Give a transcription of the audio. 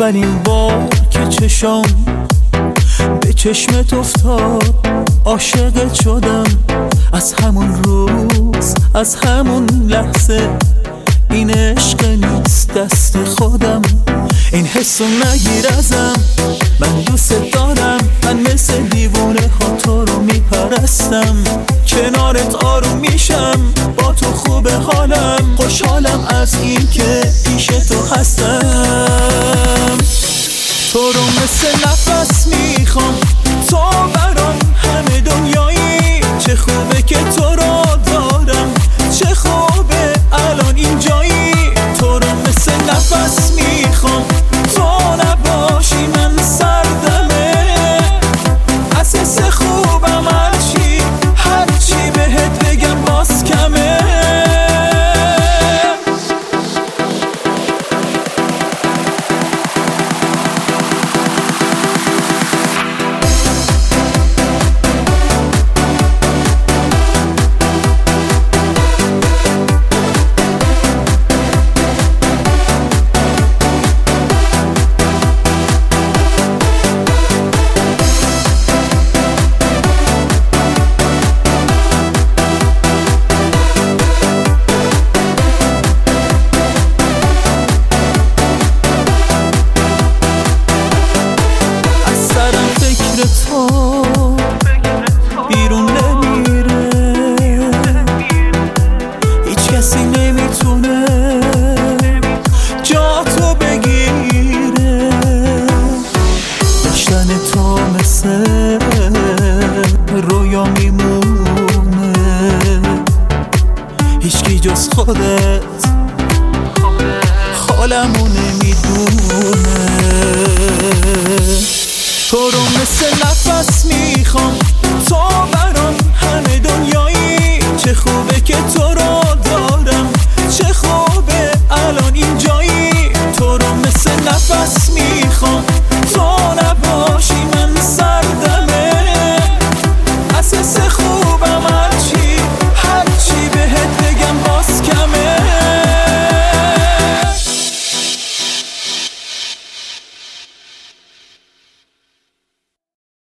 اولین بار که چشم به چشمت افتاد عاشقت شدم. از همون روز از همون لحظه این عشق نیست دست خودم. این حسو نگیر ازم، من دوست دارم. من مثل دیوونه ها تو رو میپرستم. کنارت آروم میشم، با تو خوبه حالم. خوشحالم از این که پیش تو هستم. تو رو مثل نفس میخوام، تو برام همه دنیایی. چه خوبه که تو